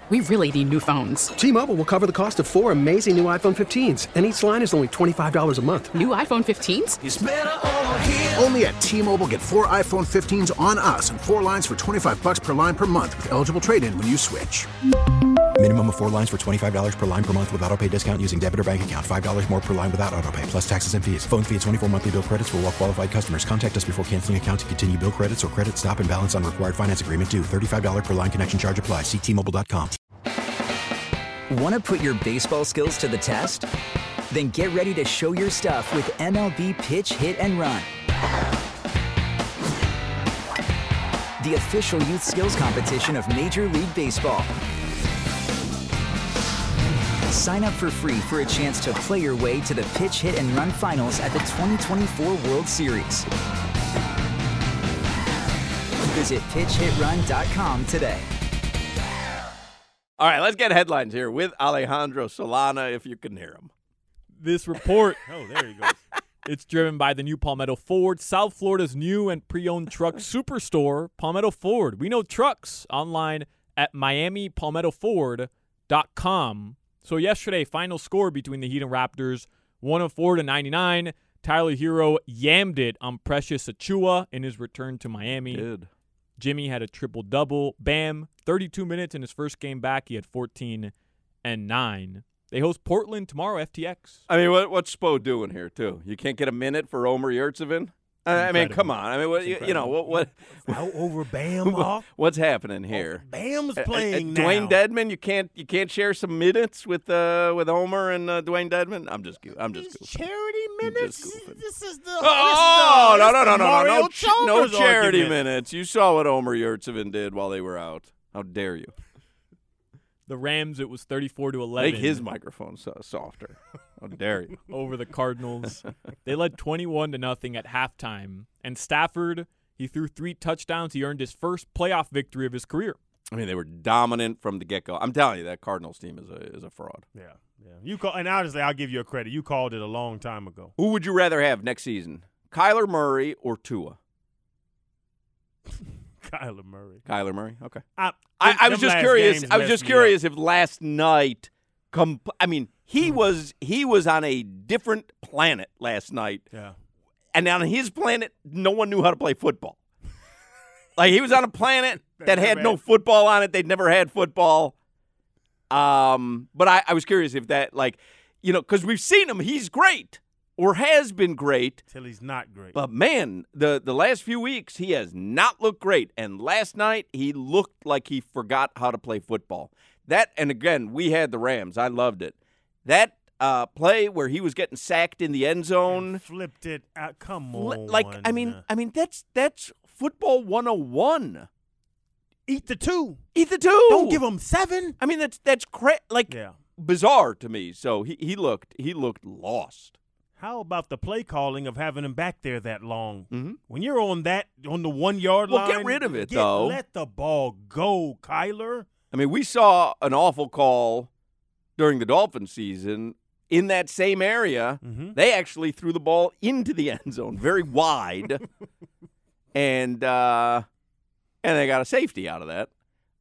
We really need new phones. T-Mobile will cover the cost of 4 amazing new iPhone 15s, and each line is only $25 a month. New iPhone 15s? It's better over here. Only at T-Mobile, get 4 iPhone 15s on us and 4 lines for $25 per line per month with eligible trade-in when you switch. Minimum of 4 lines for $25 per line per month with autopay discount using debit or bank account. $5 more per line without autopay, plus taxes and fees. Phone fee at 24 monthly bill credits for well-qualified customers. Contact us before canceling account to continue bill credits or credit stop and balance on required finance agreement due. $35 per line connection charge applies. See T-Mobile.com. Want to put your baseball skills to the test? Then get ready to show your stuff with MLB Pitch, Hit, and Run. The official youth skills competition of Major League Baseball. Sign up for free for a chance to play your way to the Pitch, Hit, and Run finals at the 2024 World Series. Visit pitchhitrun.com today. All right, let's get headlines here with Alejandro Solana, if you can hear him. This report, oh, there he goes. It's driven by the new Palmetto Ford, South Florida's new and pre-owned truck superstore, Palmetto Ford. We know trucks online at miamipalmettoford.com. So yesterday, final score between the Heat and Raptors, 104-99. Tyler Hero yammed it on Precious Achiuwa in his return to Miami. Did. Jimmy had a triple-double. Bam, 32 minutes in his first game back. He had 14 and 9. They host Portland tomorrow, FTX. I mean, what's Spo doing here, too? You can't get a minute for Omer Yurtseven? I mean, come on. I mean, what Out over Bam, Hawk? What's happening here? Bam's playing now. Dwayne Dedman, you can't share some minutes with Omer and Dwayne Dedman. I'm just charity minutes. This is the no charity minutes. You saw what Omer Yurtseven did while they were out. How dare you? The Rams, it was 34-11. Make his microphone softer. How dare you? Over the Cardinals. They led 21-0 at halftime. And Stafford, he threw 3 touchdowns. He earned his first playoff victory of his career. I mean, they were dominant from the get-go. I'm telling you, that Cardinals team is a fraud. Yeah. And honestly, I'll give you a credit. You called it a long time ago. Who would you rather have next season, Kyler Murray or Tua? Kyler Murray. Kyler Murray. Okay. I was just curious. I was just curious if last night. He was on a different planet last night. Yeah. And on his planet, no one knew how to play football. Like, he was on a planet that had no football on it. They'd never had football. But I was curious if that, because we've seen him. He's great. Or has been great. Till he's not great. But, man, the last few weeks, he has not looked great. And last night, he looked like he forgot how to play football. And again, we had the Rams. I loved it. That play where he was getting sacked in the end zone. And flipped it out. Come on. That's football 101. Eat the 2. Eat the 2. Don't give him 7. I mean, that's bizarre to me. So he looked lost. How about the play calling of having him back there that long? Mm-hmm. When you're on the 1 yard line, get rid of it, though. Let the ball go, Kyler. I mean, we saw an awful call during the Dolphins season in that same area. Mm-hmm. They actually threw the ball into the end zone very wide, and they got a safety out of that.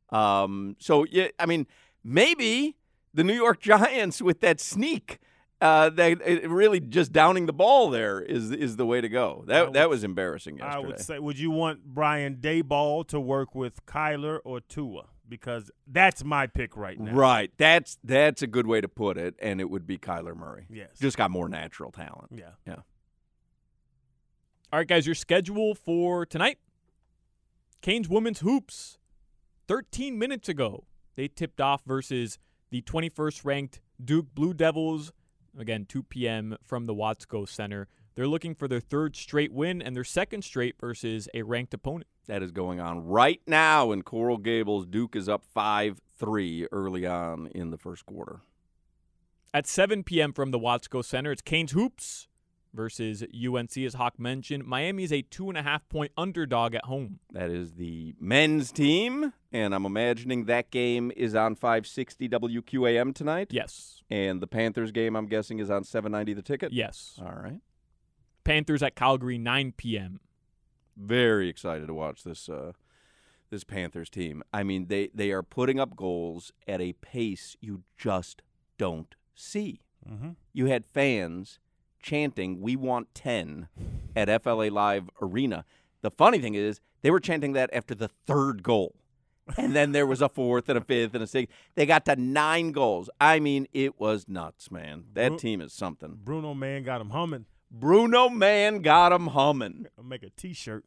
Maybe the New York Giants with that sneak. Really just downing the ball there is the way to go. That was embarrassing yesterday. I would say, would you want Brian Daboll to work with Kyler or Tua? Because that's my pick right now. Right. That's a good way to put it, and it would be Kyler Murray. Yes. Just got more natural talent. Yeah. All right, guys, your schedule for tonight. Canes women's hoops. 13 minutes ago, they tipped off versus the 21st ranked Duke Blue Devils. Again, 2 p.m. from the Watsco Center. They're looking for their 3rd straight win and their 2nd straight versus a ranked opponent. That is going on right now in Coral Gables. Duke is up 5-3 early on in the first quarter. At 7 p.m. from the Watsco Center, it's Canes Hoops versus UNC, as Hawk mentioned. Miami is a 2.5-point underdog at home. That is the men's team, and I'm imagining that game is on 560 WQAM tonight? Yes. And the Panthers game, I'm guessing, is on 790 The Ticket? Yes. All right. Panthers at Calgary, 9 p.m. Very excited to watch this Panthers team. I mean, they are putting up goals at a pace you just don't see. Mm-hmm. You had fans chanting, "We want 10" at FLA Live Arena. The funny thing is, they were chanting that after the third goal. And then there was a fourth and a fifth and a sixth. They got to 9 goals. I mean, it was nuts, man. That team is something. Bruno Man got him humming. Bruno Man got him humming. I'll make a T-shirt.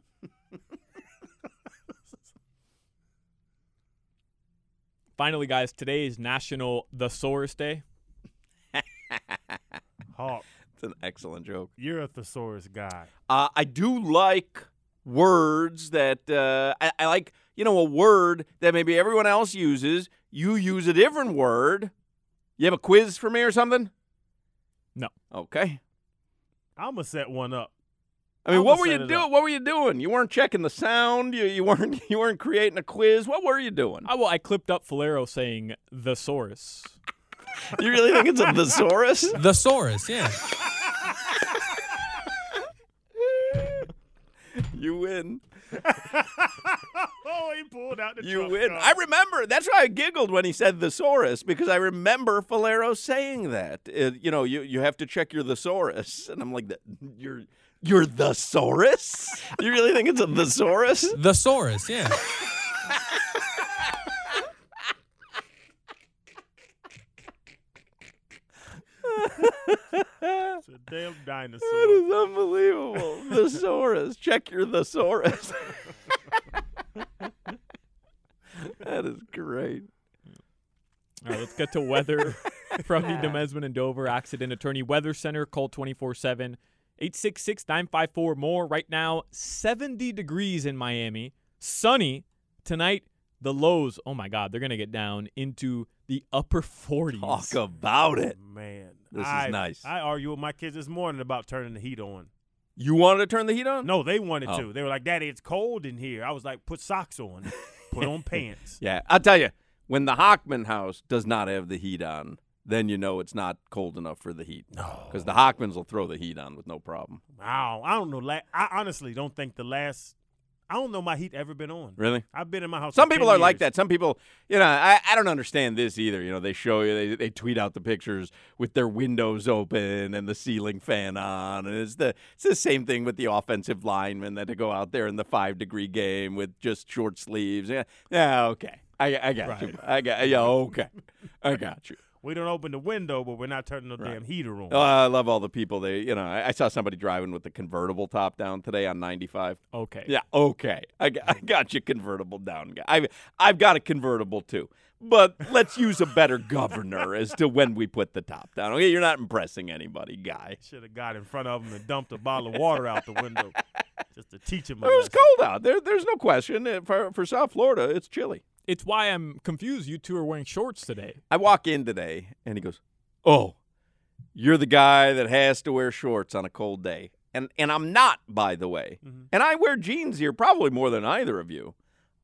Finally, guys, today is National Thesaurus Day. Hawk, It's an excellent joke. you're a thesaurus guy. I do like words that I like, a word that maybe everyone else uses. You use a different word. You have a quiz for me or something? No. Okay. I'm gonna set one up. I mean, I'ma what were you set it doing? up. What were you doing? You weren't checking the sound. You weren't creating a quiz. What were you doing? Well, I clipped up Falero saying thesaurus. You really think it's a thesaurus? Thesaurus, yeah. You win. Oh, he pulled out the You trump win. card. I remember. That's why I giggled when he said thesaurus, because I remember Falero saying that. You have to check your thesaurus, and I'm like, your thesaurus? You really think it's a thesaurus? Thesaurus, yeah. It's a damn dinosaur. That is unbelievable. Thesaurus. Check your thesaurus. That is great. All right, let's get to weather from the Demesman and Dover Accident Attorney Weather Center. Call 24/7, 866-954-MORE. Right now, 70 degrees in Miami. Sunny. Tonight, the lows, oh, my God, they're going to get down into the upper 40s. Talk about it. Man, This is nice. I argued with my kids this morning about turning the heat on. You wanted to turn the heat on? No, they wanted Oh. to. They were like, "Daddy, it's cold in here." I was like, "Put socks on, put on pants." Yeah, I'll tell you, when the Hockman house does not have the heat on, then you know it's not cold enough for the heat. No, Because the Hockmans will throw the heat on with no problem. I don't know. I honestly don't think I don't know my heat ever been on. Really? I've been in my house. Some for people 10 are like years. that. Some people, I don't understand this either. They show you, they tweet out the pictures with their windows open and the ceiling fan on. And it's the same thing with the offensive linemen that go out there in the 5-degree game with just short sleeves. Yeah, okay. I got you. Okay. I got you. We don't open the window, but we're not turning the damn heater on. Oh, I love all the people. I saw somebody driving with the convertible top down today on 95. Okay. Yeah, okay. I got you, convertible down guy. I've got a convertible too. But let's use a better governor as to when we put the top down. Okay, you're not impressing anybody, guy. Should have got in front of him and dumped a bottle of water out the window just to teach him. It was cold out. There's no question. For South Florida, it's chilly. It's why I'm confused. You two are wearing shorts today. I walk in today, and he goes, "Oh, you're the guy that has to wear shorts on a cold day." And I'm not, by the way. Mm-hmm. And I wear jeans here probably more than either of you.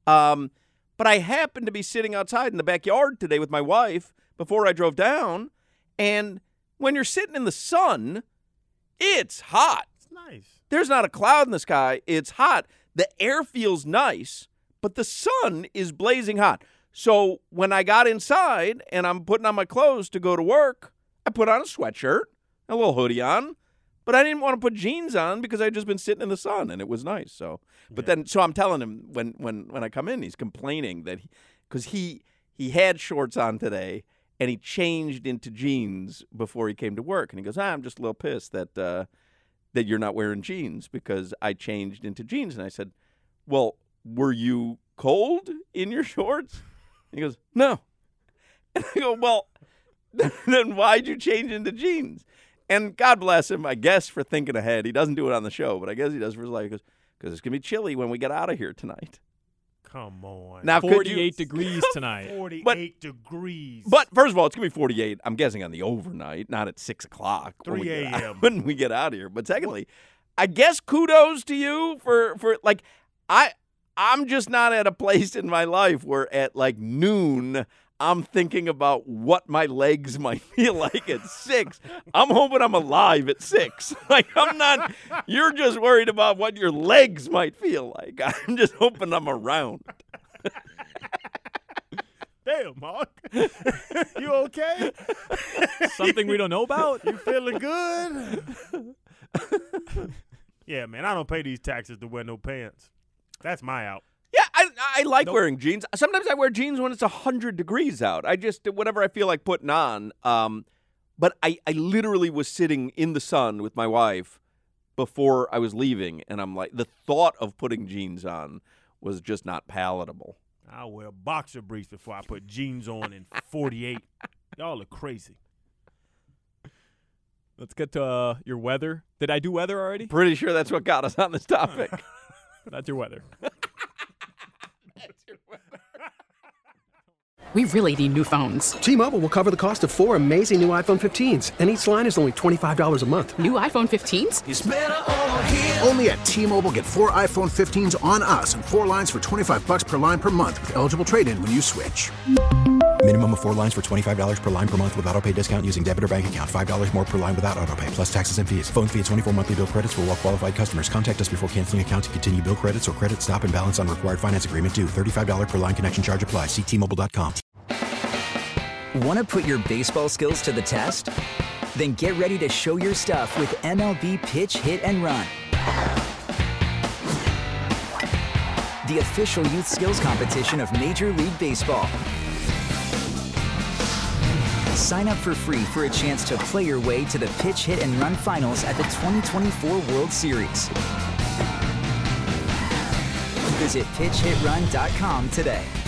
But I happened to be sitting outside in the backyard today with my wife before I drove down. And when you're sitting in the sun, it's hot. It's nice. There's not a cloud in the sky. It's hot. The air feels nice, but the sun is blazing hot. So when I got inside and I'm putting on my clothes to go to work, I put on a sweatshirt, a little hoodie on, but I didn't want to put jeans on because I'd just been sitting in the sun and it was nice. So, so I'm telling him when I come in, he's complaining that because he had shorts on today and he changed into jeans before he came to work, and he goes, I'm just a little pissed that you're not wearing jeans because I changed into jeans. And I said, well, were you cold in your shorts? And he goes, no. And I go, well, then why'd you change into jeans? And God bless him, I guess, for thinking ahead. He doesn't do it on the show, but I guess he does for his life. He goes, because it's going to be chilly when we get out of here tonight. Come on. Now, could 48 degrees tonight. 48 degrees. But first of all, it's going to be 48, I'm guessing, on the overnight, not at 6 o'clock. 3 a.m. When we get out of here. But secondly, I guess kudos to you for like, I'm just not at a place in my life where at like noon I'm thinking about what my legs might feel like at 6. I'm hoping I'm alive at 6. Like, I'm not, you're just worried about what your legs might feel like. I'm just hoping I'm around. Damn, Mark. You okay? Something we don't know about? You feeling good? Yeah, man, I don't pay these taxes to wear no pants. That's my out. Yeah, I like wearing jeans. Sometimes I wear jeans when it's 100 degrees out. I just, whatever I feel like putting on. But I literally was sitting in the sun with my wife before I was leaving, and I'm like, the thought of putting jeans on was just not palatable. I'll wear boxer briefs before I put jeans on in 48. Y'all are crazy. Let's get to your weather. Did I do weather already? Pretty sure that's what got us on this topic. That's your weather. That's your weather. We really need new phones. T-Mobile will cover the cost of 4 amazing new iPhone 15s, and each line is only $25 a month. New iPhone 15s? It's better over here. Only at T-Mobile, get 4 iPhone 15s on us and 4 lines for $25 per line per month with eligible trade-in when you switch. Minimum of 4 lines for $25 per line per month with autopay discount using debit or bank account. $5 more per line without autopay, plus taxes and fees. Phone fee at 24 monthly bill credits for well-qualified customers. Contact us before canceling account to continue bill credits or credit stop and balance on required finance agreement due. $35 per line connection charge applies. See T-Mobile.com. Want to put your baseball skills to the test? Then get ready to show your stuff with MLB Pitch, Hit, and Run. The official youth skills competition of Major League Baseball. Sign up for free for a chance to play your way to the Pitch, Hit, and Run finals at the 2024 World Series. Visit PitchHitRun.com today.